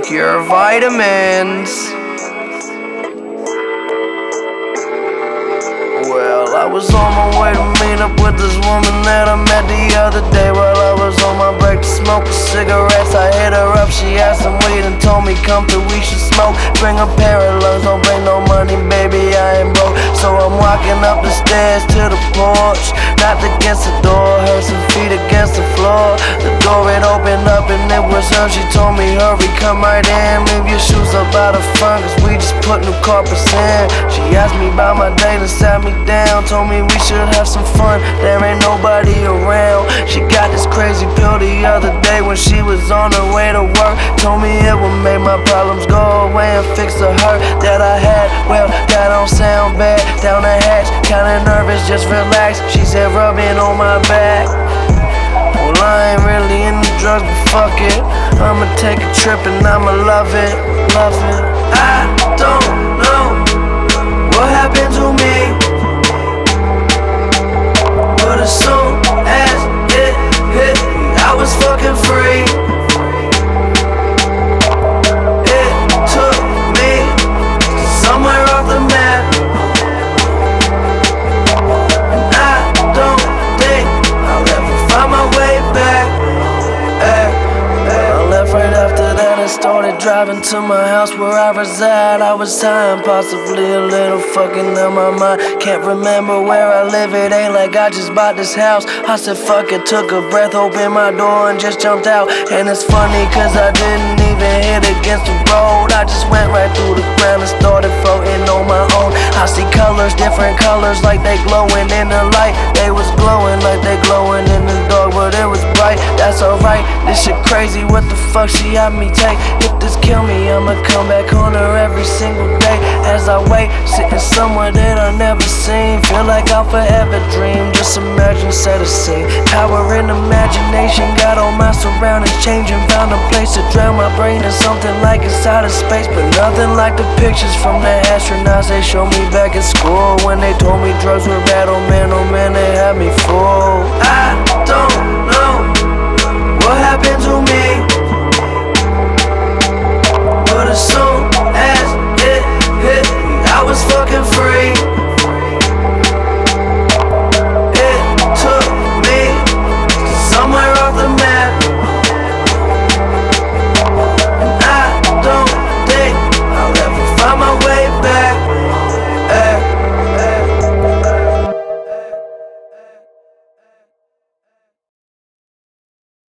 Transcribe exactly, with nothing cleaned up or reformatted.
take your vitamins. Well, I was on my way to meet up with this woman that I met the other day. While I was on my break to smoke cigarettes, I hit her up, she had some weed and told me come through, we should smoke. Bring a pair of lungs, don't bring no money, baby, I ain't broke. So I'm walking up the stairs to the porch, knocked against the door, heard some feet against the floor. The door it opened up and it was her, she told me hurry, come right in, leave your shoes up by the front, cause we just put new carpets in. She asked me about my day and sat me down, told me we should have some fun, there ain't nobody around. She got this crazy pill the other day when she was on her way to work, told me it would make my problems go away and fix the hurt that I had. Well, that don't sound bad, down the hatch, kinda nervous, just relax, she said rubbing on my back. Well, I ain't really into drugs, but fuck it, I'ma take a trip and I'ma love it, love it. I don't know what happened to me, but as soon as it hit me, I was fucking free. It took me somewhere off the map, and I don't think I'll ever find my way back. Ay, ay. I left right after that and started driving to my house where I reside. I was high and possibly a little fucking out my mind. Can't remember where I live, it ain't like I just bought this house. I said fuck it, took a breath, opened my door and just jumped out. And it's funny cause I didn't even hit against the road, I just went right through the ground and started floating on my own. I see colors, different colors, like they glowing in the light. They was glowing like they glowing in the dark, but it was bright, that's alright. This shit crazy, what the fuck she had me take? If this kill me, I'ma come back on her every single day. As I wait, sitting somewhere that I never seen, feel like I'll forever dream, just imagine, set a scene. Power in imagination, got all my surroundings changing, found a place to drown my brain in something like inside of space, but nothing like the pictures from the astronauts they showed me back at school when they told me drugs were bad. Oh man, oh man, they